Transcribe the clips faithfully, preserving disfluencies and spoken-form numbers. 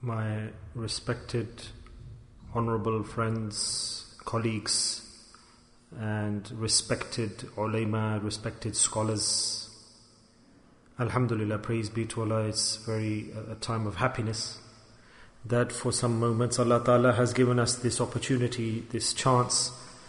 my respected, honorable friends, colleagues, and respected ulama, respected scholars. Alhamdulillah, praise be to Allah. It's very uh, a time of happiness that for some moments Allah Ta'ala has given us this opportunity, this chance,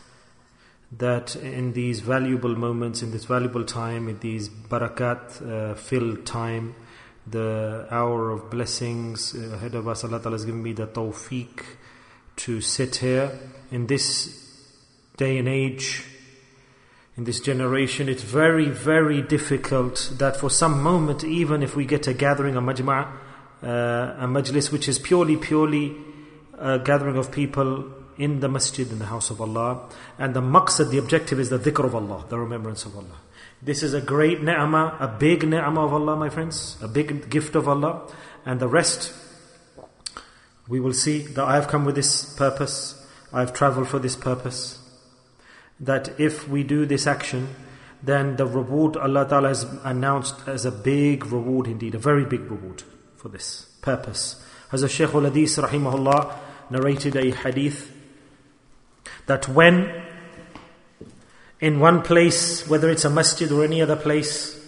that in these valuable moments, in this valuable time, in these barakat uh, filled time, the hour of blessings ahead of us, Allah Ta'ala has given me the tawfiq to sit here in this day and age, in this generation. It's very, very difficult that for some moment, even if we get a gathering, a majma', uh, a majlis which is purely, purely a gathering of people in the masjid, in the house of Allah, and the maqsad, the objective is the dhikr of Allah, the remembrance of Allah. This is a great ni'mah, a big ni'mah of Allah, my friends, a big gift of Allah. And the rest, we will see that I have come with this purpose, I have traveled for this purpose, that if we do this action, then the reward Allah Ta'ala has announced as a big reward indeed, a very big reward for this purpose. Hazrat Shaykh al-Hadith rahimahullah narrated a hadith that when in one place, whether it's a masjid or any other place,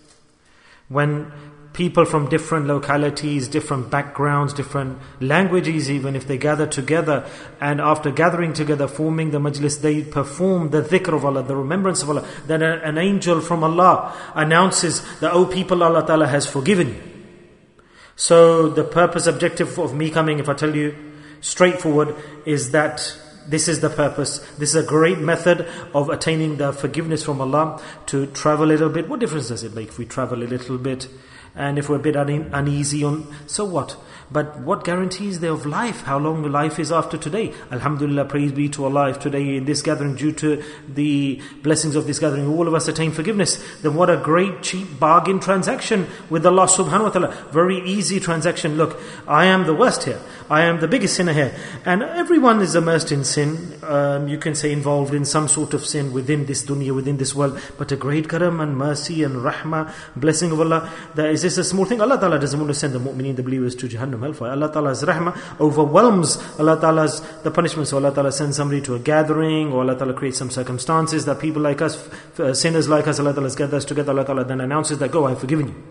when people from different localities, different backgrounds, different languages, even if they gather together, and after gathering together, forming the majlis, they perform the dhikr of Allah, the remembrance of Allah, then an angel from Allah announces that, oh people, Allah Ta'ala has forgiven you. So the purpose, objective of me coming, if I tell you straightforward, is that this is the purpose. This is a great method of attaining the forgiveness from Allah, to travel a little bit. What difference does it make if we travel a little bit? And if we're a bit une- uneasy on, so what? But what guarantees there of life? How long life is after today? Alhamdulillah, praise be to Allah. If today in this gathering, due to the blessings of this gathering, all of us attain forgiveness, then what a great cheap bargain transaction with Allah subhanahu wa ta'ala. Very easy transaction. Look, I am the worst here. I am the biggest sinner here. And everyone is immersed in sin. Um, you can say involved in some sort of sin within this dunya, within this world. But a great karam and mercy and rahmah, blessing of Allah, that is this a small thing? Allah Ta'ala doesn't want to send the mu'mineen, the believers, to Jahannam, hellfire. Allah Ta'ala's rahmah overwhelms Allah Ta'ala's the punishment. So Allah Ta'ala sends somebody to a gathering, or Allah Ta'ala creates some circumstances that people like us, uh, sinners like us, Allah Ta'ala gathers us together. Allah Ta'ala then announces that, go, I have forgiven you.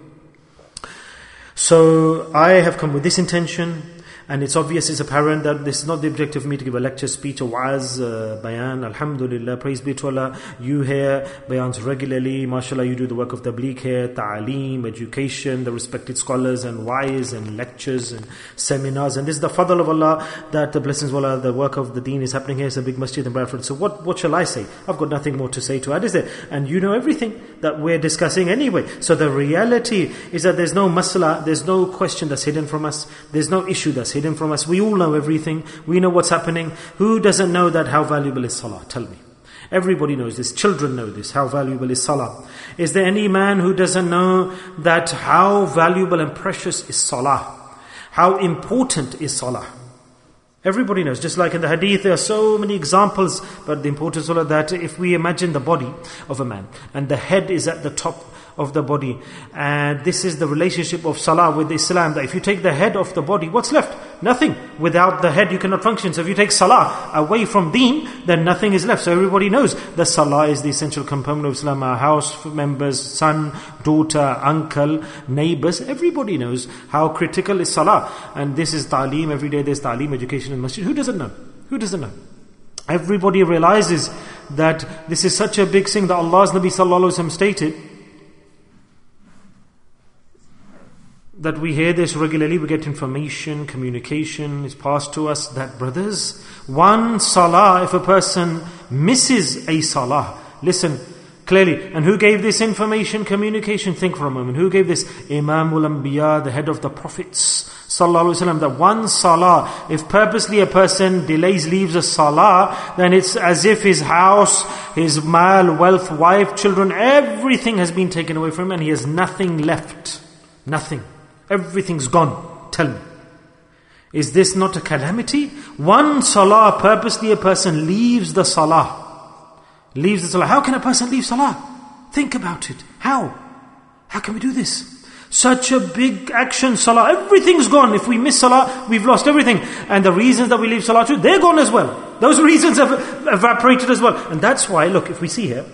So I have come with this intention. And it's obvious, it's apparent that this is not the objective of me to give a lecture, speech, or wa'az, uh, bayan. Alhamdulillah, praise be to Allah. You hear bayans regularly. MashaAllah, you do the work of tabligh here, ta'aleem, education, the respected scholars, and wa'az, and lectures, and seminars. And this is the fadl of Allah, that the blessings of Allah, the work of the deen is happening here. It's a big masjid in Bradford. So what, what shall I say? I've got nothing more to say to add, is there? And you know everything that we're discussing anyway. So the reality is that there's no masala, there's no question that's hidden from us. There's no issue that's hidden from us. We all know everything. We know what's happening. Who doesn't know that how valuable is salah? Tell me. Everybody knows this. Children know this. How valuable is salah? Is there any man who doesn't know that how valuable and precious is salah? How important is salah? Everybody knows. Just like in the hadith, there are so many examples, but the importance of that, if we imagine the body of a man, and the head is at the top of the body, and this is the relationship of salah with Islam, that if you take the head off the body, what's left? Nothing. Without the head you cannot function. So if you take salah away from deen, then nothing is left. So everybody knows that salah is the essential component of Islam. Our house members, son, daughter, uncle, neighbors, everybody knows how critical is salah. And this is ta'aleem. Every day there's ta'aleem, education in masjid. Who doesn't know? Who doesn't know? Everybody realizes that this is such a big thing that Allah's Nabi sallallahu alaihi wasallam stated, that we hear this regularly, we get information, communication is passed to us, that brothers, one salah, if a person misses a salah, listen clearly, and who gave this information, communication? Think for a moment. Who gave this? Imamul Anbiya, the head of the prophets, sallallahu alaihi wasallam, that one salah, if purposely a person delays, leaves a salah, then it's as if his house, his mal, wealth, wife, children, everything has been taken away from him, and he has nothing left. Nothing. Everything's gone. Tell me. Is this not a calamity? One salah, purposely a person leaves the salah. Leaves the salah. How can a person leave salah? Think about it. How? How can we do this? Such a big action, salah. Everything's gone. If we miss salah, we've lost everything. And the reasons that we leave salah to, they're gone as well. Those reasons have evaporated as well. And that's why, look, if we see here,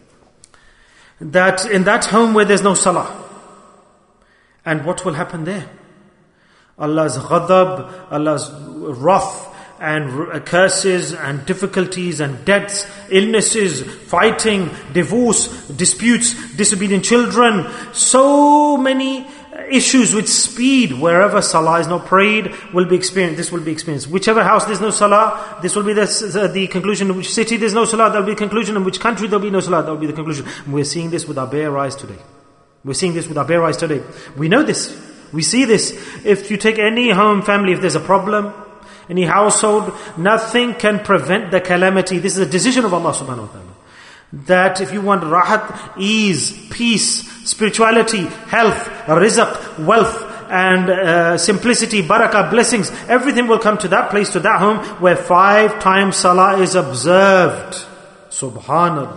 that in that home where there's no salah, and what will happen there? Allah's ghadab, Allah's wrath, and curses, and difficulties, and deaths, illnesses, fighting, divorce, disputes, disobedient children, so many issues with speed. Wherever salah is not prayed, will be experienced. This will be experienced. Whichever house there's no salah, this will be the, the conclusion. In which city there's no salah, that will be the conclusion. In which country there will be no salah, that will be the conclusion. And we're seeing this with our bare eyes today. We're seeing this with our bare eyes today. We know this. We see this. If you take any home, family, if there's a problem, any household, nothing can prevent the calamity. This is a decision of Allah subhanahu wa ta'ala. That if you want rahat, ease, peace, spirituality, health, rizq, wealth, and uh, simplicity, barakah, blessings, everything will come to that place, to that home where five times salah is observed. Subhanallah.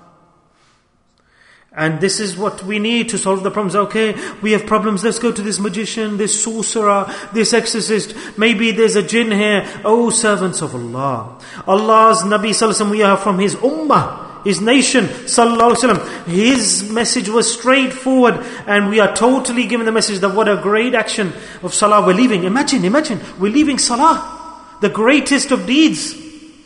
And this is what we need to solve the problems. Okay, we have problems, let's go to this magician, this sorcerer, this exorcist. Maybe there's a jinn here. Oh, servants of Allah. Allah's Nabi Sallallahu Alaihi Wasallam, we are from his ummah, his nation, Sallallahu Alaihi Wasallam. His message was straightforward, and we are totally given the message that what a great action of salah we're leaving. Imagine, imagine, we're leaving salah, the greatest of deeds.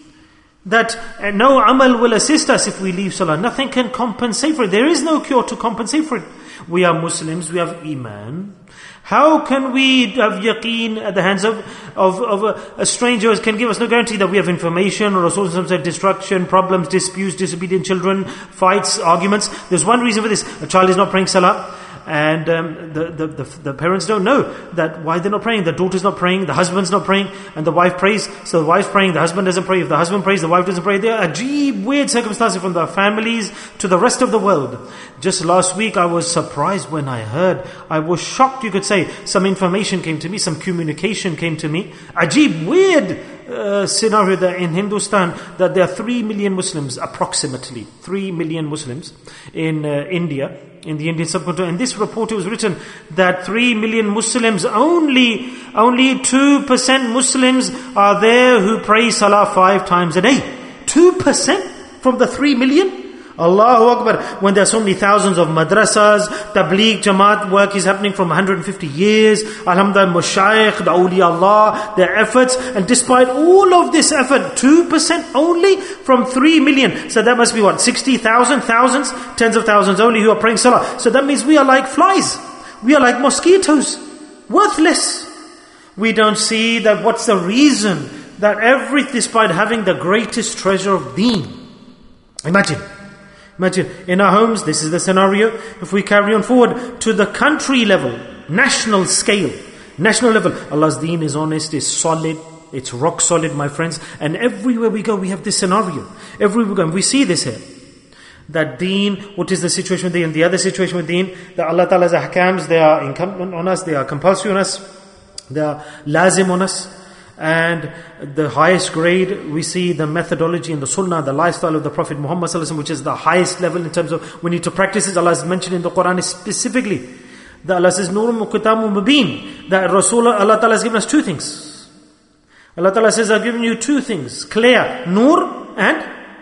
That no amal will assist us if we leave salah. Nothing can compensate for it. There is no cure to compensate for it. We are Muslims, we have iman. How can we have yaqeen at the hands of, of, of a, a stranger who can give us no guarantee that we have information, or Rasul said destruction, problems, disputes, disobedient children, fights, arguments. There's one reason for this. A child is not praying salah. And um, the, the, the, the parents don't know that why they're not praying. The daughter's not praying, the husband's not praying, and the wife prays. So the wife's praying, the husband doesn't pray. If the husband prays, the wife doesn't pray. There are ajib, weird circumstances from the families to the rest of the world. Just last week I was surprised when I heard, I was shocked you could say, some information came to me, some communication came to me. Ajib, weird uh, scenario that in Hindustan, that there are three million Muslims, approximately three million Muslims in uh, India, in the Indian subcontinent. In this report it was written that three million Muslims, only only two percent Muslims are there who pray salah five times a day. two percent from the three million? Allahu Akbar. When there are so many thousands of madrasas, tabligh, jamaat work is happening from one hundred fifty years. Alhamdulillah, Mushayikh, the awliya Allah, their efforts. And despite all of this effort, two percent only from three million. So that must be what? sixty thousand, thousands, tens of thousands only who are praying salah. So that means we are like flies. We are like mosquitoes. Worthless. We don't see that what's the reason that every, despite having the greatest treasure of deen. Imagine. Imagine, in our homes, this is the scenario. If we carry on forward to the country level, national scale, national level, Allah's deen is honest, is solid, it's rock solid, my friends. And everywhere we go, we have this scenario. Everywhere we go, and we see this here. That deen, what is the situation with deen? The other situation with deen, that Allah Ta'ala's ahkams, they are incumbent on us, they are compulsory on us, they are lazim on us. And the highest grade, we see the methodology and the sunnah, the lifestyle of the Prophet Muhammad Sallallahu Alaihi Wasallam, which is the highest level in terms of we need to practice it. Allah has mentioned in the Quran specifically that Allah says, Nurun Muqitamu Mubin, that Rasulullah, Allah Ta'ala has given us two things. Allah Ta'ala says, I've given you two things, clear, Nur and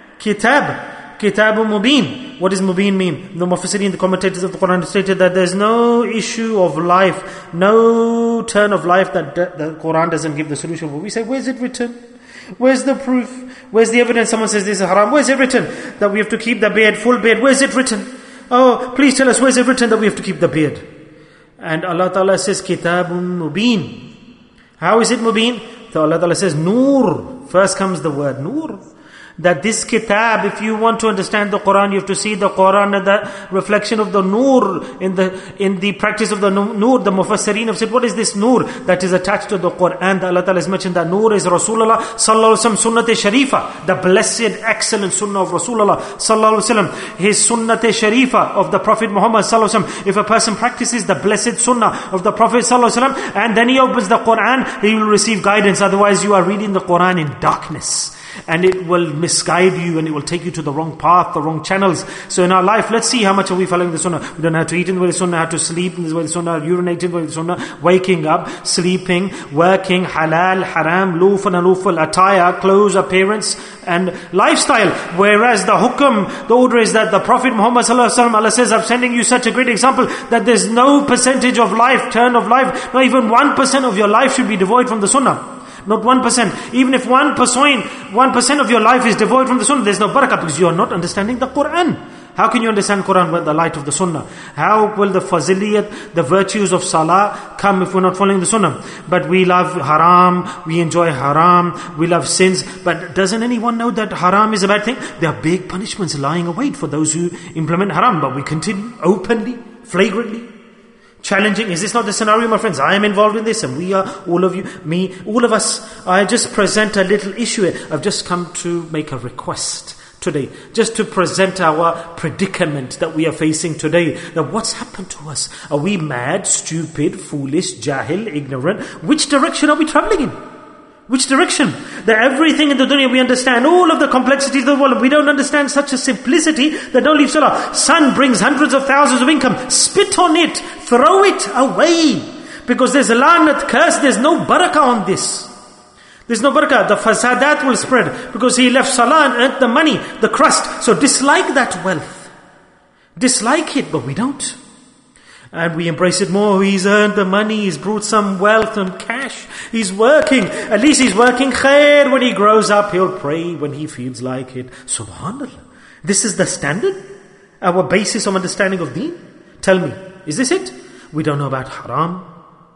Kitab. Kitabu Mubin. What does Mubin mean? The Mufassirin, the commentators of the Quran stated that there's no issue of life, no turn of life that the Quran doesn't give the solution for. We say, where's it written? Where's the proof? Where's the evidence? Someone says this is haram. Where's it written that we have to keep the beard, full beard? Where's it written? Oh, please tell us, where's it written that we have to keep the beard? And Allah Ta'ala says, Kitabun Mubin. How is it Mubin? So Allah Ta'ala says, Nur. First comes the word Nur. That this kitab, if you want to understand the Quran, you have to see the Quran and the reflection of the nur in the in the practice of the nur. The Mufassirin have said, what is this nur that is attached to the Quran? Allah Ta'ala has mentioned that nur is Rasulullah Sallallahu Alaihi Wasallam Sunnat-e Sharifa, the blessed, excellent Sunnah of Rasulullah Sallallahu Alaihi Wasallam, his Sunnat-e Sharifa of the Prophet Muhammad Sallallahu Alaihi Wasallam. If a person practices the blessed Sunnah of the Prophet Sallallahu Alaihi Wasallam and then he opens the Quran, he will receive guidance. Otherwise, you are reading the Quran in darkness. and it will misguide you and it will take you to the wrong path, the wrong channels. So in our life, let's see how much are we following the sunnah. We don't know how to eat in the way of the sunnah, how to sleep in the way of the sunnah, urinate in the way of the sunnah, waking up, sleeping, working, halal, haram, lawful and unlawful, attire, clothes, appearance, and lifestyle. Whereas the hukum, the order is that the Prophet Muhammad sallallahu alaihi wasallam, Allah says, I'm sending you such a great example that there's no percentage of life, turn of life, not even one percent of your life should be devoid from the sunnah. Not one percent. Even if one percent, one percent of your life is devoid from the sunnah, there's no barakah because you are not understanding the Quran. How can you understand Quran with the light of the sunnah? How will the faziliyat, the virtues of salah come if we're not following the sunnah? But we love haram, we enjoy haram, we love sins. But doesn't anyone know that haram is a bad thing? There are big punishments lying await for those who implement haram. But we continue openly, flagrantly, challenging. Is this not the scenario, my friends? I am involved in this and we are, all of you, me, all of us. I just present a little issue. I've just come to make a request today, just to present our predicament that we are facing today. That what's happened to us? Are we mad, stupid, foolish, jahil, ignorant? Which direction are we traveling in? Which direction? That everything in the dunya we understand, all of the complexities of the world, we don't understand such a simplicity that don't leave salah. Sun brings hundreds of thousands of income. Spit on it, throw it away. Because there's a lanat curse, there's no barakah on this. There's no barakah. The fasadat will spread because he left salah and earned the money, the crust. So dislike that wealth. Dislike it, but we don't. And we embrace it more. He's earned the money, he's brought some wealth and cash. He's working. At least he's working khair. When he grows up, he'll pray when he feels like it. Subhanallah. This is the standard? Our basis of understanding of deen? Tell me, is this it? We don't know about haram.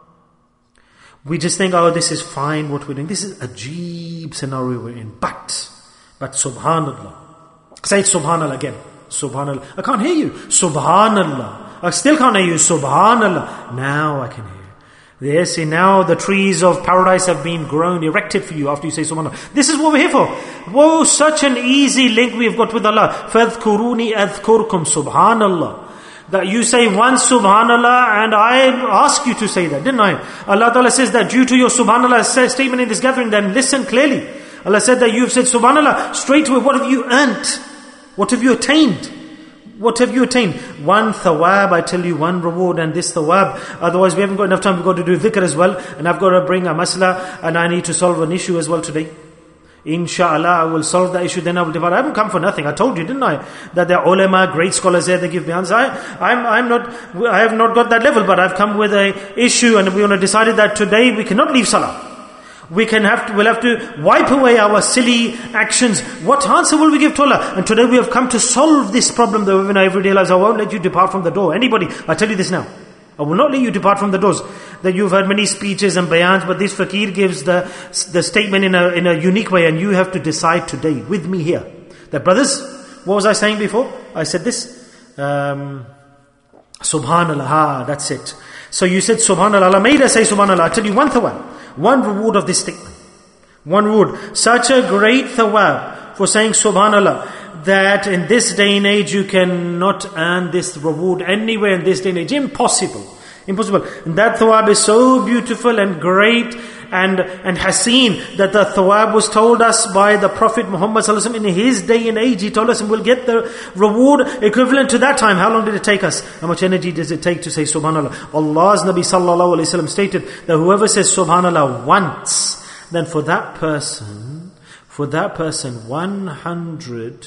We just think, oh, this is fine what we're doing. This is a ajeeb scenario we're in. But, but subhanallah. Say it subhanallah again. Subhanallah. I can't hear you. Subhanallah. I still can't hear you. Subhanallah. Now I can hear you. Yes, see, now the trees of paradise have been grown, erected for you after you say Subhanallah. This is what we're here for. Whoa, such an easy link we've got with Allah. فَاذْكُرُونِي أَذْكُرْكُمْ Subhanallah. That you say one Subhanallah and I ask you to say that, didn't I? Allah Ta'ala says that due to your Subhanallah statement in this gathering, then listen clearly. Allah said that you've said Subhanallah straight away. What have you earned? What have you attained? What have you attained? One thawab, I tell you, one reward, and this thawab. Otherwise we haven't got enough time. We've got to do dhikr as well. And I've got to bring a masla, and I need to solve an issue as well today. Insha'Allah, I will solve the issue, then I will depart. I haven't come for nothing. I told you, didn't I? That there are ulama, great scholars there, they give me answers. I, I'm, I'm not, I have not got that level, but I've come with a issue, and we want to decided that today we cannot leave salah. We can have to, we'll have to wipe away our silly actions. What answer will we give to Allah? And today we have come to solve this problem that we have in our everyday lives. I won't let you depart from the door. Anybody, I tell you this now. I will not let you depart from the doors. That you've heard many speeches and bayans, but this fakir gives the, the statement in a, in a unique way, and you have to decide today with me here. That brothers, what was I saying before? I said this. Um, Subhanallah, ha, that's it. So you said Subhanallah, Allah made us say Subhanallah. I tell you one thawab. One reward of this statement. One reward. Such a great thawab for saying Subhanallah, that in this day and age you cannot earn this reward anywhere in this day and age. Impossible. Impossible. And that thawab is so beautiful and great and, and haseen, that the thawab was told us by the Prophet Muhammad sallallahu alaihi wasallam in his day and age. He told us, and we'll get the reward equivalent to that time. How long did it take us? How much energy does it take to say Subhanallah? Allah's Nabi sallallahu alaihi wasallam stated that whoever says Subhanallah once, then for that person, for that person, one hundred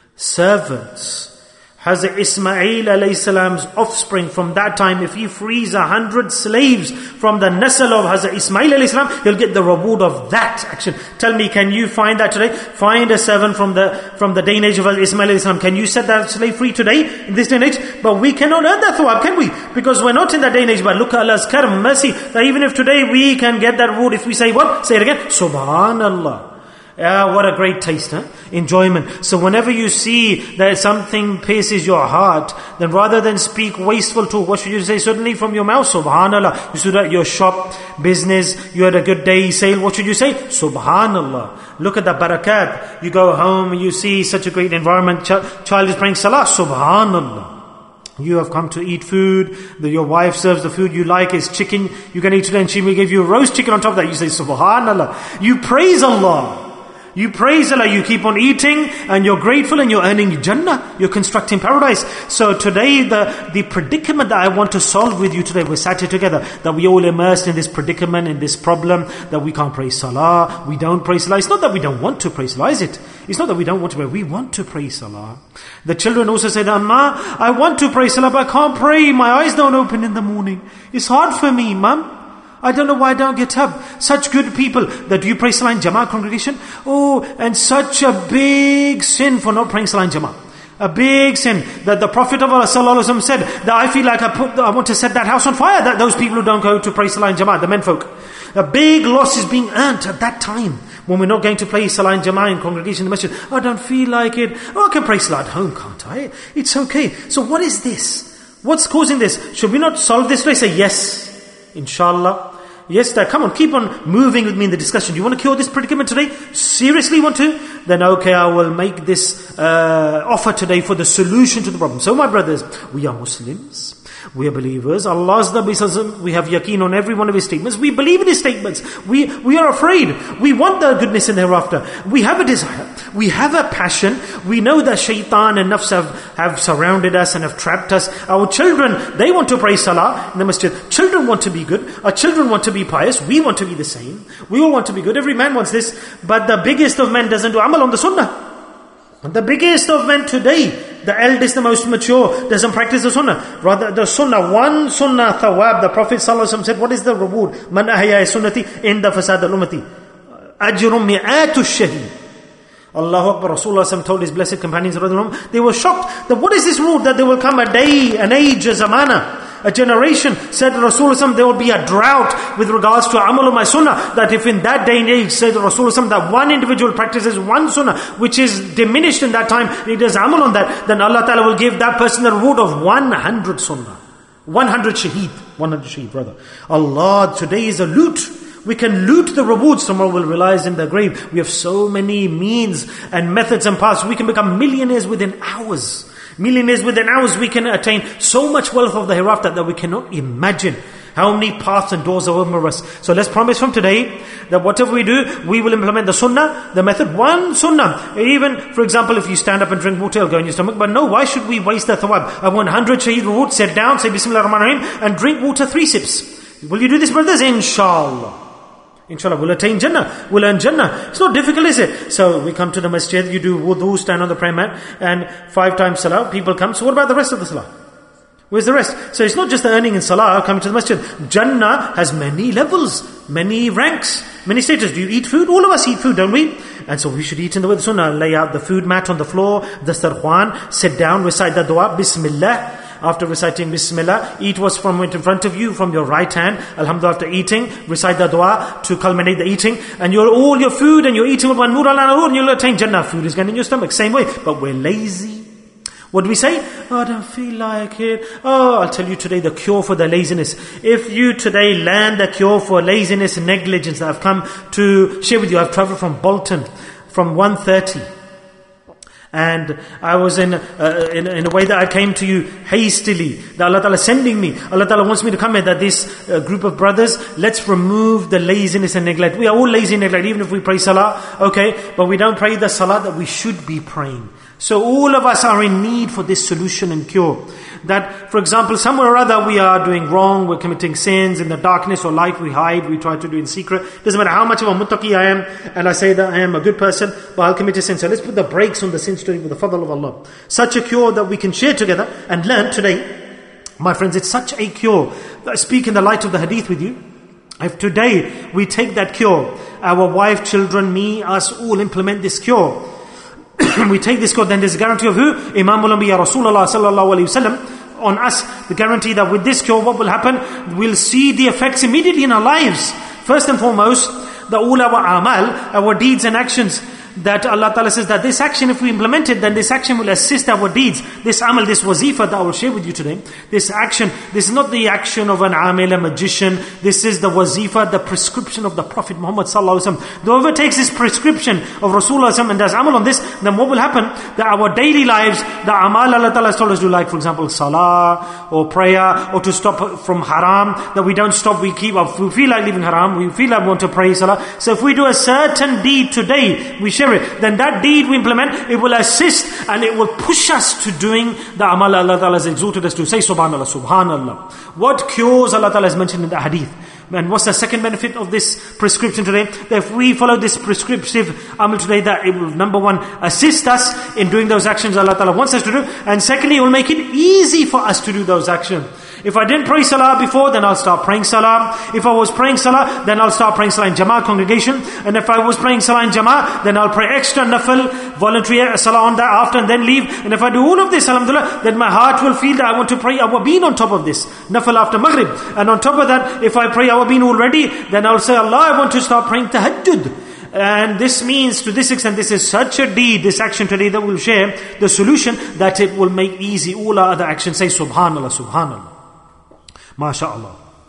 servants, Hazrat Ismail alayhi salam's offspring from that time, if he frees a hundred slaves from the nasl of Hazrat Ismail alayhi salam, he'll get the reward of that action. Tell me, can you find that today? Find a servant from the from the day and age of Hazrat Ismail alayhi salam. Can you set that slave free today, in this day and age? But we cannot earn that thawab, can we? Because we're not in that day and age. But look at Allah's karam, mercy, that even if today we can get that reward, if we say what? Say it again. Subhanallah. Yeah, what a great taste, huh? Enjoyment. So whenever you see that something pierces your heart, then rather than speak wasteful talk, what should you say? Suddenly from your mouth, Subhanallah. You stood at your shop, business, you had a good day sale, what should you say? Subhanallah. Look at the barakat. You go home and you see such a great environment, Ch- child is praying salah, Subhanallah. You have come to eat food, the, your wife serves the food you like is chicken, you can eat it and she will give you roast chicken on top of that. You say Subhanallah. You praise Allah. You praise Allah, you keep on eating, and you're grateful, and you're earning Jannah. You're constructing paradise. So today, the, the predicament that I want to solve with you today, we're sat here together, that we all immersed in this predicament, in this problem, that we can't pray Salah, we don't pray Salah. It's not that we don't want to pray Salah, is it? It's not that we don't want to pray, we want to pray Salah. The children also said, Amma, I want to pray Salah, but I can't pray, my eyes don't open in the morning. It's hard for me, Mum. I don't know why I don't get up. Such good people that you pray Salah in Jama'ah congregation. Oh, and such a big sin for not praying Salah in Jama'ah. A big sin that the Prophet of Allah Sallallahu Alaihi Wasallam said that I feel like I put, I want to set that house on fire. That those people who don't go to pray Salah in Jama'ah, the menfolk. A big loss is being earned at that time when we're not going to pray Salah in Jama'ah in congregation in the masjid. Oh, I don't feel like it. Oh, I can pray Salah at home, can't I? It's okay. So what is this? What's causing this? Should we not solve this today? Say yes, inshallah. Yes, that. Come on, keep on moving with me in the discussion. Do you want to cure this predicament today? Seriously want to? Then okay, I will make this uh, offer today for the solution to the problem. So my brothers, we are Muslims. We are believers. Allah's Nabi Sallallahu, we have yaqeen on every one of His statements. We believe in His statements. We we are afraid. We want the goodness in the hereafter. We have a desire. We have a passion. We know that shaitan and nafs have, have surrounded us and have trapped us. Our children, they want to pray Salah in the masjid. Children want to be good. Our children want to be pious. We want to be the same. We all want to be good. Every man wants this. But the biggest of men doesn't do amal on the sunnah. The biggest of men today, the eldest, the most mature, doesn't practice the sunnah. Rather, the sunnah, one sunnah thawab, the Prophet ﷺ said, what is the reward? Man ahya sunnati inda fasad al-ummati. Ajrum mi'atu shaheed. Allahu Akbar. Rasulullah told his blessed companions, they were shocked that what is this rule that there will come a day, an age, a zamana, a generation, said Rasulullah, there will be a drought with regards to amal of my sunnah, that if in that day and age, said Rasulullah, that one individual practices one sunnah, which is diminished in that time, he does amal on that, then Allah Ta'ala will give that person the reward of one hundred sunnah. one hundred shaheed. one hundred shaheed, brother. Allah, today is a loot. We can loot the rewards, tomorrow we'll realize in the grave. We have so many means and methods and paths. We can become millionaires within hours. Millionaires within hours, we can attain so much wealth of the hereafter that we cannot imagine how many paths and doors are open for us. So let's promise from today that whatever we do, we will implement the sunnah, the method, one sunnah. Even, for example, if you stand up and drink water, it'll go in your stomach. But no, why should we waste the thawab? I want one hundred shaheed reward, sit down, say Bismillah ar-Rahman ar-Rahim, and drink water three sips. Will you do this, brothers? Inshallah. Inshallah, we'll attain Jannah. We'll earn Jannah. It's not difficult, is it? So we come to the masjid, you do wudu, stand on the prayer mat, and five times salah, people come. So what about the rest of the salah? Where's the rest? So it's not just the earning in salah, coming to the masjid. Jannah has many levels, many ranks, many stages. Do you eat food? All of us eat food, don't we? And so we should eat in the way of the sunnah. Lay out the food mat on the floor, the sarkhwan, sit down, recite the dua, Bismillah. After reciting Bismillah, eat what's from in front of you, from your right hand. Alhamdulillah, after eating, recite the dua to culminate the eating. And you're all your food and you're eating with one nur ala nur, and you'll attain Jannah. Food is going in your stomach, same way. But we're lazy. What do we say? Oh, I don't feel like it. Oh, I'll tell you today the cure for the laziness. If you today learn the cure for laziness and negligence that I've come to share with you. I've traveled from Bolton from one thirty. And I was in, uh, in in a way that I came to you hastily. That Allah Ta'ala is sending me. Allah Ta'ala wants me to come here. That this uh, group of brothers, let's remove the laziness and neglect. We are all lazy and neglect, even if we pray salah. Okay, but we don't pray the salah that we should be praying. So all of us are in need for this solution and cure. That, for example, somewhere or other we are doing wrong, we're committing sins in the darkness or light, we hide, we try to do in secret. Doesn't matter how much of a muttaqi I am, and I say that I am a good person, but I'll commit a sin. So let's put the brakes on the sins today with the fadl of Allah. Such a cure that we can share together and learn today. My friends, it's such a cure. I speak in the light of the hadith with you. If today we take that cure, our wife, children, me, us all implement this cure, we take this code, then there's a guarantee of who? Imamul Anbiya Rasulullah sallallahu alayhi wasallam on us. The guarantee that with this cure, what will happen? We'll see the effects immediately in our lives. First and foremost, the all our amal, our deeds and actions, that Allah Ta'ala says that this action, if we implement it, then this action will assist our deeds. This amal, this wazifa that I will share with you today, this action, this is not the action of an amil, a magician. This is the wazifa, the prescription of the Prophet Muhammad Sallallahu Alaihi Wasallam. Whoever takes this prescription of Rasulullah and does amal on this, then what will happen? That our daily lives, the amal Allah Ta'ala has told us to, like for example salah or prayer, or to stop from haram, that we don't stop, we keep up. We feel like leaving haram, we feel like we want to pray salah. So if we do a certain deed today, we share criteria, then that deed we implement, it will assist and it will push us to doing the amal Allah Ta'ala has exhorted us to. Say subhanallah, subhanallah. What cures Allah Ta'ala has mentioned in the hadith? And what's the second benefit of this prescription today? That if we follow this prescriptive amal today, that it will, number one, assist us in doing those actions Allah Ta'ala wants us to do. And secondly, it will make it easy for us to do those actions. If I didn't pray salah before, then I'll start praying salah. If I was praying salah, then I'll start praying salah in Jama'ah congregation. And if I was praying salah in Jama'ah, then I'll pray extra nafil, voluntary salah on that after and then leave. And if I do all of this, alhamdulillah, then my heart will feel that I want to pray awabin on top of this. Nafil after maghrib. And on top of that, if I pray awabin already, then I'll say, Allah, I want to start praying tahajjud. And this means, to this extent, this is such a deed, this action today that we'll share, the solution, that it will make easy all our other actions. Say subhanallah, subhanallah. MashaAllah.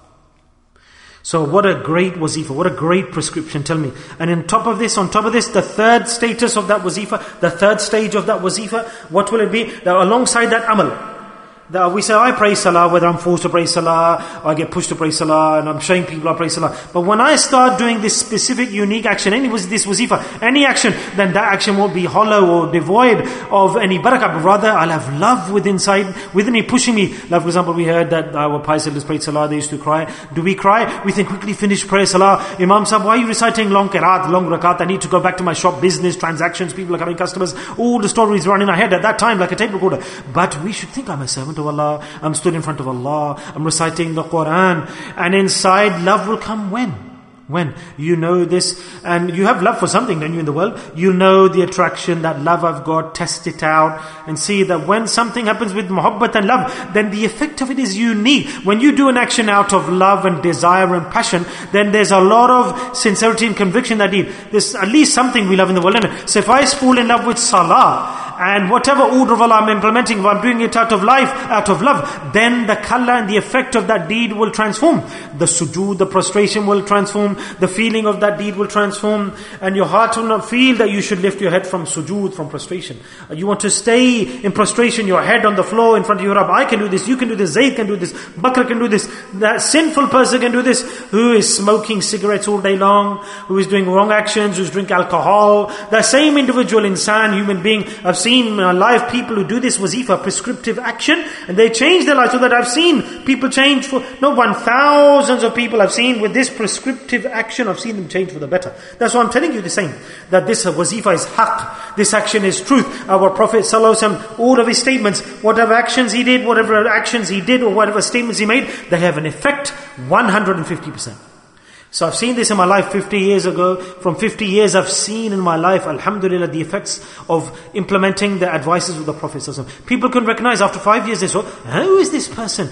So what a great wazifa, what a great prescription, tell me. And on top of this, on top of this, the third status of that wazifa, the third stage of that wazifa, what will it be? That alongside that amal, that we say, I pray salah, whether I'm forced to pray salah, or I get pushed to pray salah, and I'm showing people I pray salah. But when I start doing this specific, unique action, any was this wazifa, any action, then that action won't be hollow or devoid of any barakah, but rather I'll have love within inside, within me, pushing me. Like for example, we heard that our pious elders prayed salah, they used to cry. Do we cry? We think, quickly finish prayer salah. Imam Sahib, why are you reciting long qiraat, long rakat? I need to go back to my shop, business, transactions, people are coming, customers. All the stories run in our head at that time like a tape recorder. But we should think, I'm a servant of Allah, I'm stood in front of Allah, I'm reciting the Quran, and inside love will come when? When you know this, and you have love for something, don't you, in the world? You know the attraction, that love I've got, test it out, and see that when something happens with muhabbat and love, then the effect of it is unique. When you do an action out of love and desire and passion, then there's a lot of sincerity and conviction that deed. There's at least something we love in the world, isn't it? So if I fall in love with salah, and whatever order of Allah I'm implementing, if I'm doing it out of life, out of love, then the color and the effect of that deed will transform. The sujood, the prostration will transform. The feeling of that deed will transform. And your heart will not feel that you should lift your head from sujood, from prostration. You want to stay in prostration, your head on the floor in front of your Rabb. I can do this, you can do this, Zayd can do this, Bakr can do this. That sinful person can do this, who is smoking cigarettes all day long, who is doing wrong actions, who's drinking alcohol. That same individual, insan, human being, I've seen in my life people who do this wazifa, prescriptive action, and they change their life. So that I've seen people change for, no one, thousands of people I've seen with this prescriptive action, I've seen them change for the better. That's why I'm telling you the same, that this wazifa is haqq, this action is truth. Our Prophet ﷺ, all of his statements, whatever actions he did, whatever actions he did, or whatever statements he made, they have an effect one hundred fifty percent. So I've seen this in my life fifty years ago. From fifty years I've seen in my life, alhamdulillah, the effects of implementing the advices of the Prophet ﷺ. People couldn't recognize, after five years they saw, who is this person?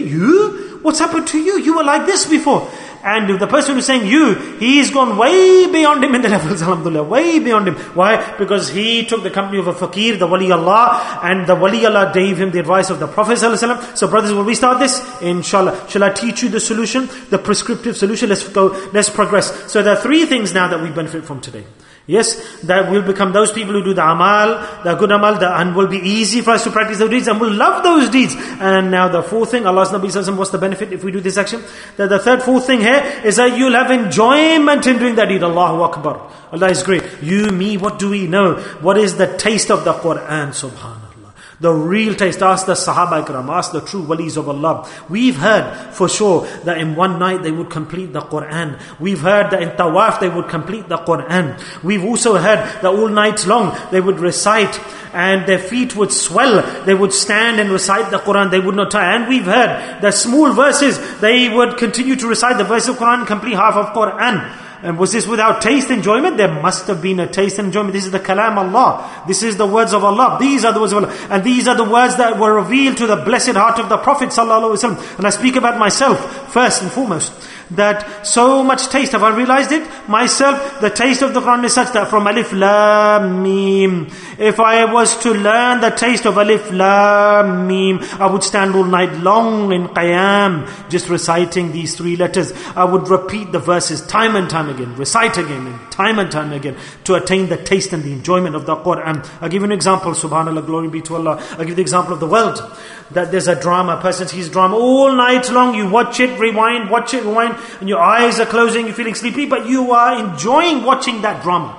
You? What's happened to you? You were like this before. And the person who's saying you, he's gone way beyond him in the levels, alhamdulillah, way beyond him. Why? Because he took the company of a fakir, the wali Allah, and the wali Allah gave him the advice of the Prophet ﷺ. So brothers, will we start this? Inshallah. Shall I teach you the solution? The prescriptive solution? Let's go, let's progress. So there are three things now that we benefit from today. Yes, that will become those people who do the amal, the good amal, the, and will be easy for us to practice those deeds, and we'll love those deeds. And now the fourth thing, Allah's Nabi Sallallahu Alaihi Wasallam, what's the benefit if we do this action? That the third, fourth thing here is that you'll have enjoyment in doing that deed. Allahu Akbar. Allah is great. You, me, what do we know? What is the taste of the Quran? Subhanallah. The real taste. Ask the Sahaba Ikram, ask the true walis of Allah. We've heard for sure that in one night they would complete the Quran. We've heard that in Tawaf they would complete the Quran. We've also heard that all night long they would recite and their feet would swell. They would stand and recite the Quran. They would not tire. And we've heard that small verses, they would continue to recite the verse of Quran and complete half of Quran. And was this without taste, enjoyment? There must have been a taste and enjoyment. This is the kalam Allah. This is the words of Allah. These are the words of Allah. And these are the words that were revealed to the blessed heart of the Prophet Sallallahu Alaihi Wasallam. And I speak about myself first and foremost. That so much taste, have I realized it? Myself, the taste of the Quran is such that from Alif Lam Mim, if I was to learn the taste of Alif Lam Mim, I would stand all night long in Qiyam, just reciting these three letters. I would repeat the verses time and time again, recite again, and time and time again, to attain the taste and the enjoyment of the Quran. I'll give you an example, subhanAllah, glory be to Allah. I'll give you the example of the world. That there's a drama, a person sees drama all night long, you watch it, rewind, watch it, rewind, and your eyes are closing, you're feeling sleepy, but you are enjoying watching that drama.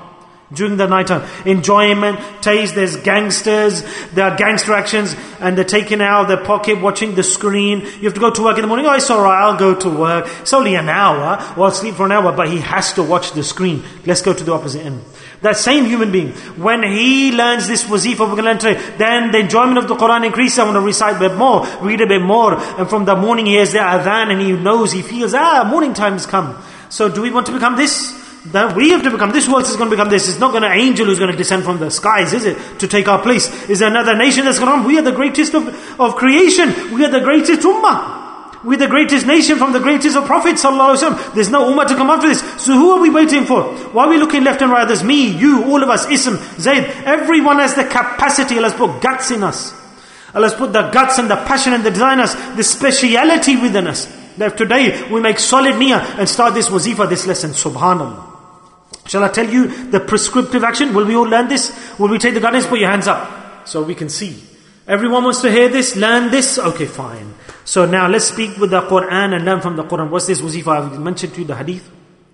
during the night time. Enjoyment, taste, there's gangsters, there are gangster actions, and they're taking out their pocket, watching the screen. You have to go to work in the morning. Oh, it's alright, I'll go to work. It's only an hour, or I'll sleep for an hour, but he has to watch the screen. Let's go to the opposite end. That same human being, when he learns this wazifa, we're going to learn today, then the enjoyment of the Quran increases. I want to recite a bit more, read a bit more, and from the morning he hears the adhan, and he knows, he feels, ah, morning time has come. So do we want to become this? That we have to become, this world is going to become this. It's not going to an angel who's going to descend from the skies, is it? To take our place. Is there another nation that's going to come? We are the greatest of, of creation. We are the greatest ummah. We're the greatest nation from the greatest of prophets, sallallahu alaihi wasallam. There's no ummah to come after this. So who are we waiting for? Why are we looking left and right? There's me, you, all of us, Ism, Zaid. Everyone has the capacity. Allah has put guts in us. Allah has put the guts and the passion and the desire in us, the speciality within us. That today we make solid niyyah and start this wazifa, this lesson. Subhanallah. Shall I tell you the prescriptive action? Will we all learn this? Will we take the guidance? Put your hands up so we can see. Everyone wants to hear this, learn this? Okay, fine. So now let's speak with the Quran and learn from the Quran. What's this wazifa? I've mentioned to you the hadith.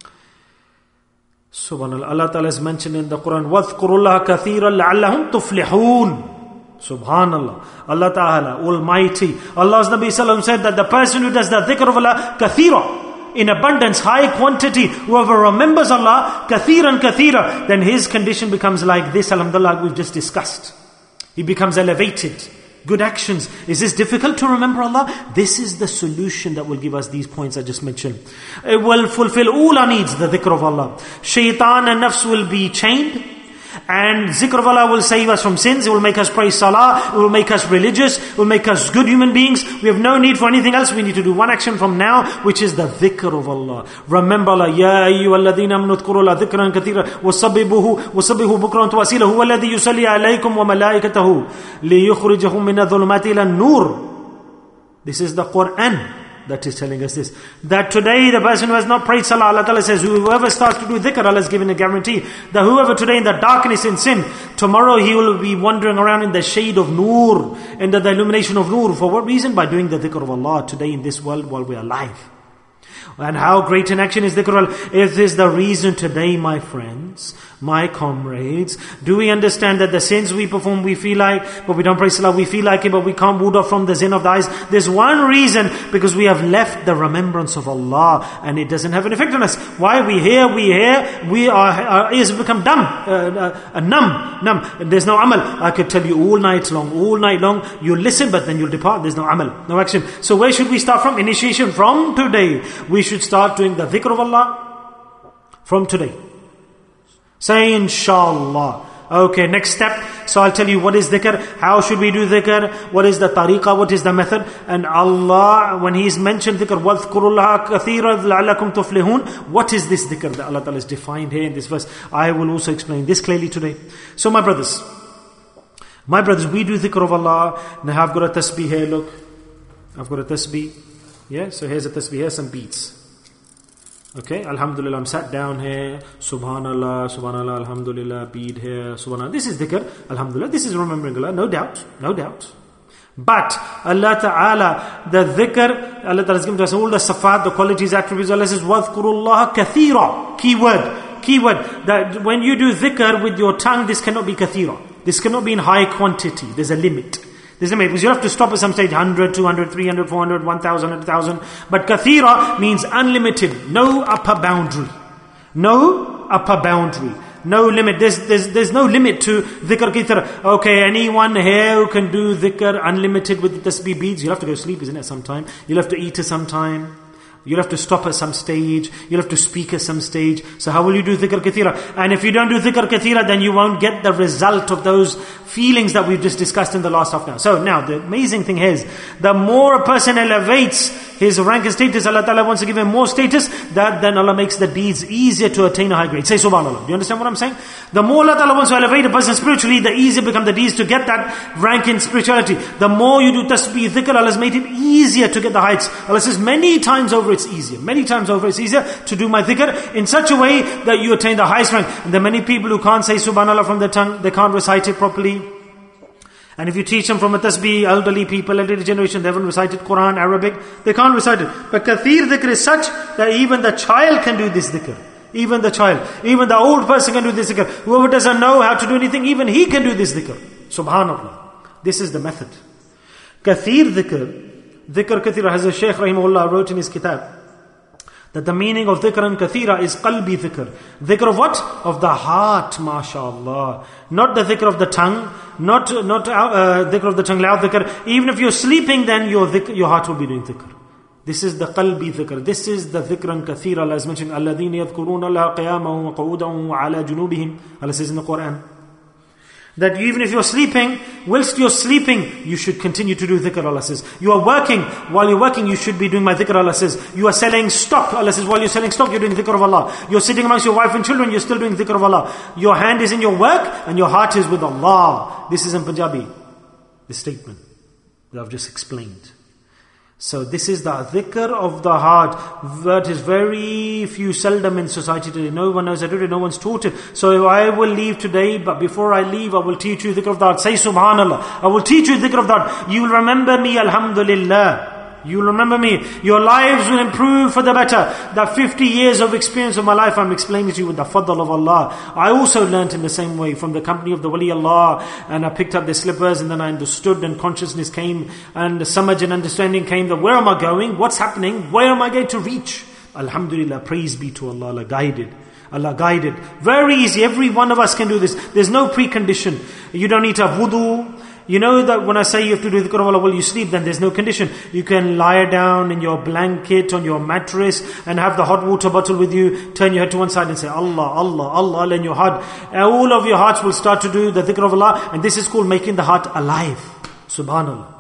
Subhanallah. Allah Ta'ala has mentioned in the Quran, وَاذْكُرُوا اللَّهَ كَثِيرًا لَعَلَّهُمْ تُفْلِحُونَ. Subhanallah. Allah Ta'ala, Almighty. Allah's Nabi Sallallahu said that the person who does the dhikr of Allah, kathira, in abundance, high quantity, whoever remembers Allah, kathiran kathira, then his condition becomes like this, alhamdulillah, like we've just discussed. He becomes elevated. Good actions. Is this difficult to remember Allah? This is the solution that will give us these points I just mentioned. It will fulfill all our needs, the dhikr of Allah. Shaitan and nafs will be chained. And zikr of Allah will save us from sins. It will make us pray salah. It will make us religious. It will make us good human beings. We have no need for anything else. We need to do one action from now, which is the dhikr of Allah. Remember Allah. Ya ayyuhalladhina amanu dhkuru la dhikran kathira wasabbihuhu wasabbihu bukran wa asila huwa alladhi yusalli alaykum wa malaikatahu liyukhrijahum min adh-dhulumati ila an-nur. This is the Quran that is telling us this. That today the person who has not prayed salah, Allah Ta'ala says, whoever starts to do dhikr, Allah is giving a guarantee that whoever today in the darkness in sin, tomorrow he will be wandering around in the shade of nur, under the illumination of nur. For what reason? By doing the dhikr of Allah today in this world while we are alive. And how great an action is dhikr? It is the reason today, my friends, my comrades, do we understand that the sins we perform, we feel like, but we don't pray salah, we feel like it, but we can't ward off from the sin of the eyes. There's one reason, because we have left the remembrance of Allah, and it doesn't have an effect on us. Why? We hear, we hear, we are, our ears have become dumb, uh, uh, numb, numb. There's no amal. I could tell you all night long, all night long, you'll listen, but then you'll depart. There's no amal, no action. So where should we start from? Initiation from today. We should start doing the dhikr of Allah from today. Say inshallah. Okay, next step. So I'll tell you what is dhikr, how should we do dhikr, what is the tariqah, what is the method. And Allah, when He's mentioned dhikr, وَاذْكُرُوا اللَّهَ كَثِيرًا لَعَلَّكُمْ تُفْلِحُونَ. What is this dhikr that Allah Ta'ala is defined here in this verse? I will also explain this clearly today. So my brothers, my brothers, we do dhikr of Allah. Now I've got a tasbih here, look. I've got a tasbih. Yeah, so here's a tasbih, here's some beats. Okay, Alhamdulillah, I'm sat down here. Subhanallah, Subhanallah, Alhamdulillah, bead here, Subhanallah. This is dhikr, Alhamdulillah. This is remembering Allah, no doubt, no doubt. But Allah Ta'ala, the dhikr, Allah Ta'ala has given to us all the sifat, the qualities, attributes. Allah says, وَاذْكُرُوا اللَّهَ كَثِيرًا. Keyword, keyword. That when you do dhikr with your tongue, this cannot be kathira. This cannot be in high quantity. There's a limit. There's a limit. Because you have to stop at some stage, one hundred, two hundred, three hundred, four hundred, one thousand, one thousand. But kathira means unlimited. No upper boundary. No upper boundary. No limit. There's, there's, there's no limit to dhikr kathira. Okay, anyone here who can do dhikr unlimited with the tasbih beads, you'll have to go sleep, isn't it, sometime? You'll have to eat at some time. You'll have to stop at some stage. You'll have to speak at some stage. So how will you do dhikr kathira? And if you don't do dhikr kathira, then you won't get the result of those feelings that we've just discussed in the last half an hour. So now, the amazing thing is, the more a person elevates his rank and status, Allah Ta'ala wants to give him more status, that then Allah makes the deeds easier to attain a high grade. Say subhanallah. Do you understand what I'm saying? The more Allah Ta'ala wants to elevate a person spiritually, the easier become the deeds to get that rank in spirituality. The more you do tasbih, dhikr, Allah has made it easier to get the heights. Allah says many times over it's easier. Many times over it's easier to do my dhikr in such a way that you attain the highest rank. And there are many people who can't say subhanallah from their tongue, they can't recite it properly. And if you teach them from a tasbih, elderly people, elderly generation, they haven't recited Quran, Arabic, they can't recite it. But kathir dhikr is such that even the child can do this dhikr. Even the child, even the old person can do this dhikr. Whoever doesn't know how to do anything, even he can do this dhikr. Subhanallah. This is the method. Kathir dhikr, dhikr kathira, as a Shaykh Rahimahullah wrote in his kitab, that the meaning of dhikr and kathira is qalbi dhikr. Dhikr of what? Of the heart, mashallah. Not the dhikr of the tongue, not not uh, dhikr of the tongue, loud dhikr. Even if you're sleeping, then your dhikr, your heart will be doing dhikr. This is the qalbi dhikr. This is the dhikr and kathira. Allah is mentioning, الَّذِينَ يَذْكُرُونَ اللَّهَ قِيَامًا وَقُعُودًا وَعَلَى جُنُوبِهِمْ. Allah says in the Quran, that even if you're sleeping, whilst you're sleeping, you should continue to do dhikr, Allah says. You are working, while you're working, you should be doing my dhikr, Allah says. You are selling stock, Allah says, while you're selling stock, you're doing dhikr of Allah. You're sitting amongst your wife and children, you're still doing dhikr of Allah. Your hand is in your work, and your heart is with Allah. This is in Punjabi, the statement that I've just explained. So this is the dhikr of the heart. That is very few, seldom in society today. No one knows how to do it, no one's taught it. So I will leave today, but before I leave, I will teach you dhikr of the heart. Say subhanallah. I will teach you dhikr of the heart. You will remember me, alhamdulillah. You will remember me. Your lives will improve for the better. That fifty years of experience of my life, I'm explaining to you with the fadl of Allah. I also learnt in the same way from the company of the Wali Allah, and I picked up their slippers, and then I understood, and consciousness came, and the samaj and understanding came that where am I going? What's happening? Where am I going to reach? Alhamdulillah, praise be to Allah. Allah guided. Allah guided. Very easy. Every one of us can do this. There's no precondition. You don't need to have wudu. You know that when I say you have to do dhikr of Allah while you sleep, then there's no condition. You can lie down in your blanket, on your mattress, and have the hot water bottle with you. Turn your head to one side and say, Allah, Allah, Allah, Allah in your heart. And all of your hearts will start to do the dhikr of Allah. And this is called making the heart alive. Subhanallah.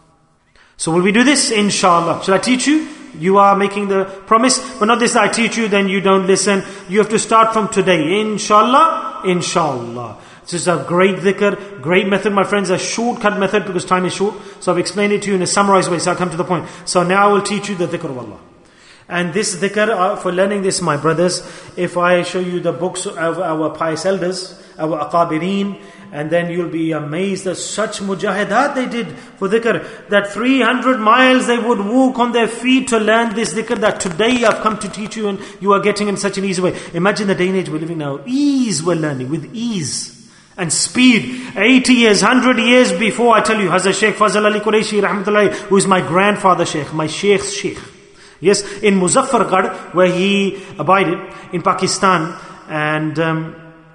So will we do this? Inshallah. Shall I teach you? You are making the promise. But not this, I teach you, then you don't listen. You have to start from today. Inshallah. Inshallah. This is a great dhikr, great method, my friends, a shortcut method because time is short. So I've explained it to you in a summarized way, so I'll come to the point. So now I will teach you the dhikr of Allah. And this dhikr, uh, for learning this, my brothers, if I show you the books of our pious elders, our aqabireen, and then you'll be amazed at such mujahidat they did for dhikr, that three hundred miles they would walk on their feet to learn this dhikr that today I've come to teach you and you are getting in such an easy way. Imagine the day and age we're living now. Ease we're learning, with ease. And speed, eighty years, one hundred years before, I tell you, Hazrat Shaykh Fazal Ali Qureshi Rahmatullahi, who is my grandfather Shaykh, my Shaykh's Shaykh. Yes, in Muzaffargarh, where he abided, in Pakistan, and um,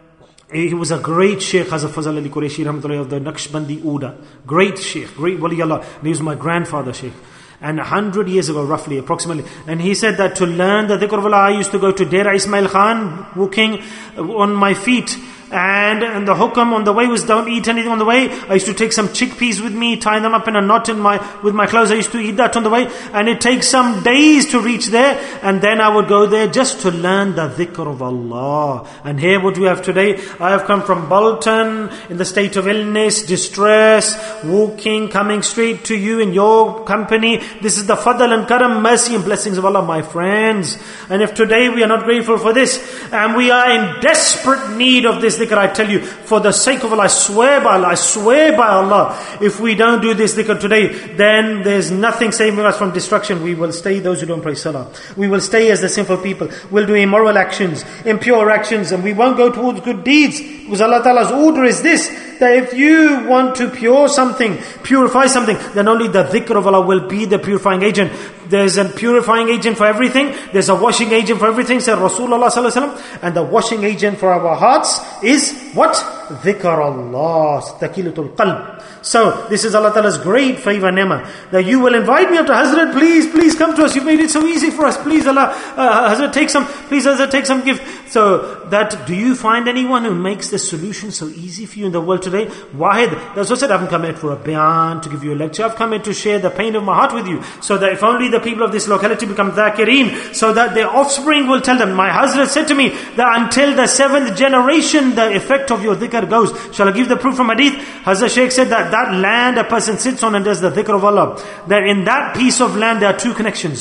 he was a great Shaykh, Hazrat Fazal Ali Qureshi Rahmatullahi of the Naqshbandi Uda. Great Shaykh, great Wali Allah. And he was my grandfather Shaykh. And a hundred years ago, roughly, approximately. And he said that to learn the dhikr of Allah, I used to go to Dera Ismail Khan, walking on my feet. And, and the hukam on the way was don't eat anything on the way. I used to take some chickpeas with me, tie them up in a knot in my with my clothes. I used to eat that on the way. And it takes some days to reach there. And then I would go there just to learn the dhikr of Allah. And here what we have today, I have come from Bolton in the state of illness, distress, walking, coming straight to you in your company. This is the fadl and karam, mercy and blessings of Allah, my friends. And if today we are not grateful for this, and we are in desperate need of this dhikr, I tell you, for the sake of Allah, I swear by Allah, I swear by Allah, if we don't do this dhikr today, then there's nothing saving us from destruction. We will stay those who don't pray salah. We will stay as the sinful people. We'll do immoral actions, impure actions, and we won't go towards good deeds. Because Allah Ta'ala's order is this, that if you want to pure something, purify something, then only the dhikr of Allah will be the purifying agent. There's a purifying agent for everything. There's a washing agent for everything, said Rasulullah Sallallahu Alaihi Wasallam. And the washing agent for our hearts is what? Dhikr Allah, takilatul qalb. So, this is Allah Ta'ala's great favor, nema, that you will invite me up to Hazrat, please, please come to us. You've made it so easy for us. Please Allah, uh, Hazrat, take some, please Hazrat, take some gift. So, that, do you find anyone who makes the solution so easy for you in the world today? Wahid, that's what I said, I haven't come here for a bayan, to give you a lecture. I've come here to share the pain of my heart with you. So that if only the people of this locality become dhakireen, so that their offspring will tell them. My Hazrat said to me, that until the seventh generation, the effect of your dhikr goes. Shall I give the proof from hadith? Hazrat Shaykh said that that land a person sits on and does the dhikr of Allah, that in that piece of land there are two connections.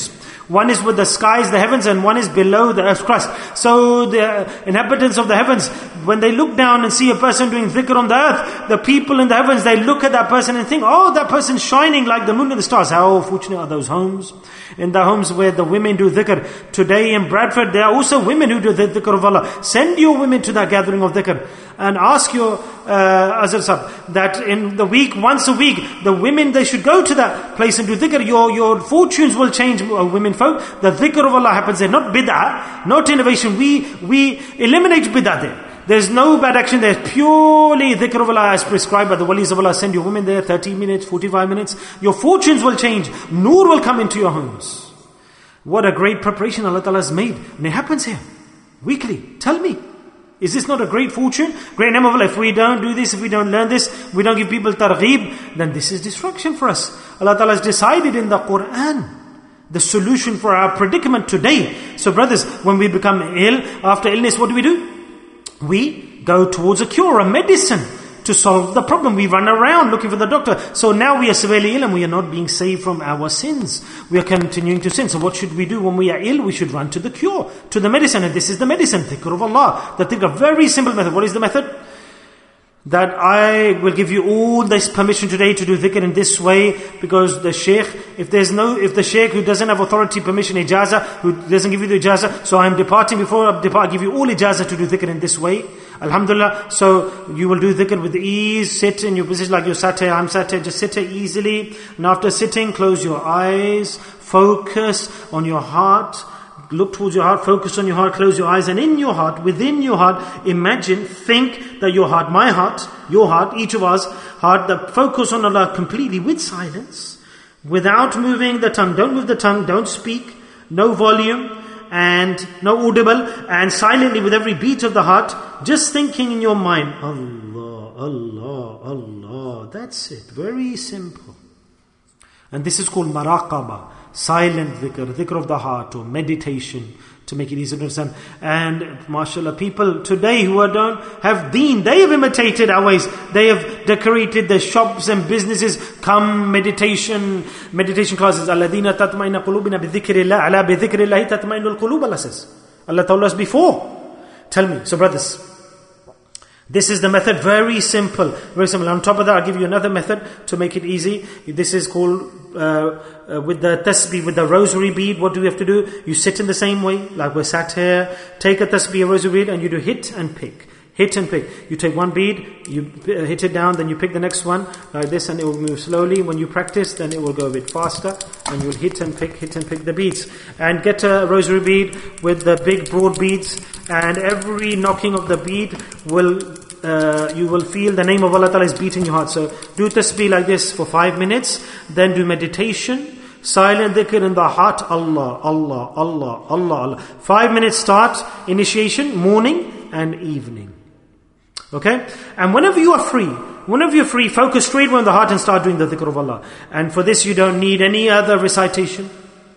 One is with the skies, the heavens, and one is below the earth's crust. So the inhabitants of the heavens, when they look down and see a person doing dhikr on the earth, the people in the heavens, they look at that person and think, oh, that person's shining like the moon and the stars. How fortunate are those homes? In the homes where the women do dhikr. Today in Bradford, there are also women who do the dhikr of Allah. Send your women to that gathering of dhikr. And ask your uh, Azhar Sahib that in the week, once a week, the women, they should go to that place and do dhikr. Your, your fortunes will change, uh, women folk. The dhikr of Allah happens there. Not bid'ah, not innovation. We, we eliminate bid'ah there. There's no bad action there. Purely dhikr of Allah as prescribed by the walis of Allah. Send your women there thirty minutes, forty-five minutes. Your fortunes will change. Noor will come into your homes. What a great preparation Allah Ta'ala has made. And it happens here. Weekly. Tell me. Is this not a great fortune? Great name of Allah. If we don't do this, if we don't learn this, we don't give people targheeb, then this is destruction for us. Allah Ta'ala has decided in the Quran the solution for our predicament today. So brothers, when we become ill, after illness, what do we do? We go towards a cure, a medicine to solve the problem. We run around looking for the doctor. So now we are severely ill and we are not being saved from our sins. We are continuing to sin. So what should we do when we are ill? We should run to the cure, to the medicine. And this is the medicine, dhikr of Allah. The dhikr, very simple method. What is the method? That I will give you all this permission today to do dhikr in this way, because the shaykh, if there's no, if the shaykh who doesn't have authority, permission, ijazah, who doesn't give you the ijazah, so I'm departing before I depart, I give you all ijazah to do dhikr in this way. Alhamdulillah. So you will do dhikr with ease, sit in your position like you're sat here, I'm sat here, just sit here easily. And after sitting, close your eyes, focus on your heart. Look towards your heart, focus on your heart, close your eyes, and in your heart, within your heart, imagine, think that your heart, my heart, your heart, each of us, heart, that focus on Allah completely with silence, without moving the tongue. Don't move the tongue, don't speak, no volume, and no audible, and silently with every beat of the heart, just thinking in your mind, Allah, Allah, Allah. That's it. Very simple. And this is called maraqabah. Silent dhikr, dhikr of the heart, or meditation, to make it easier to understand. And mashallah, people today who are don't have deen, they have imitated our ways. They have decorated the shops and businesses. Come meditation, meditation classes. Alladhina tatma'inna qulubina bi dhikrillah, ala bi dhikrillahi tatma'innul qulub, Allah says. Allah told us before. Tell me, so brothers, this is the method, very simple, very simple. On top of that, I'll give you another method to make it easy. This is called, uh, uh, with the tasbih, with the rosary bead. What do we have to do? You sit in the same way, like we're sat here. Take a tasbih, a rosary bead, and you do hit and pick. Hit and pick. You take one bead, you hit it down, then you pick the next one, like this, and it will move slowly. When you practice, then it will go a bit faster, and you'll hit and pick, hit and pick the beads. And get a rosary bead with the big broad beads, and every knocking of the bead will, uh, you will feel the name of Allah Ta'ala is beating your heart. So do tasbih like this for five minutes, then do meditation, silent dhikr in the heart, Allah, Allah, Allah, Allah, Allah. Five minutes start, initiation, morning and evening. Okay? And whenever you are free, whenever you're free, focus straight on the heart and start doing the dhikr of Allah. And for this you don't need any other recitation.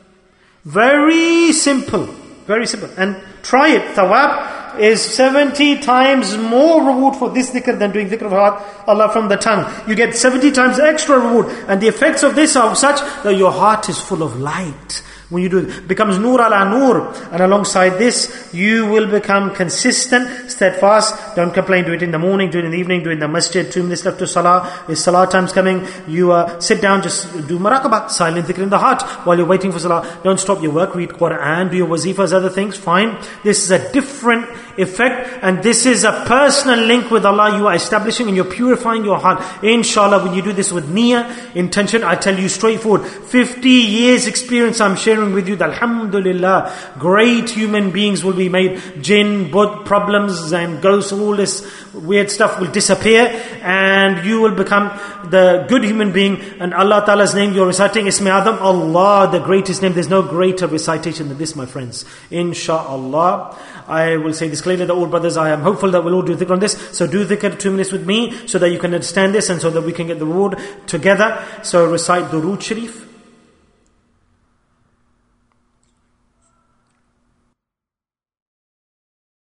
Very simple. Very simple. And try it. Thawab is seventy times more reward for this dhikr than doing dhikr of heart, Allah from the tongue. You get seventy times extra reward. And the effects of this are such that your heart is full of light. When you do it, it becomes nur ala nur. And alongside this, you will become consistent, steadfast. Don't complain, do it in the morning, do it in the evening, do it in the masjid. Two minutes left to salah. Is salah time's coming? You uh, sit down, just do maraqabah, silent dhikr in the heart while you're waiting for salah. Don't stop your work, read Quran, do your wazifas, other things, fine. This is a different effect, and this is a personal link with Allah you are establishing, and you're purifying your heart. Inshallah, when you do this with niyyah, intention, I tell you straightforward, fifty years experience I'm sharing with you that alhamdulillah, great human beings will be made. Jinn, bud, problems and ghosts, all this weird stuff will disappear, and you will become the good human being. And Allah Ta'ala's name you're reciting, Ismi Adam, Allah, the greatest name. There's no greater recitation than this, my friends. Insha'Allah. I will say this clearly that all brothers, I am hopeful that we'll all do dhikr on this. So do dhikr two minutes with me so that you can understand this and so that we can get the reward together. So recite Durood Sharif.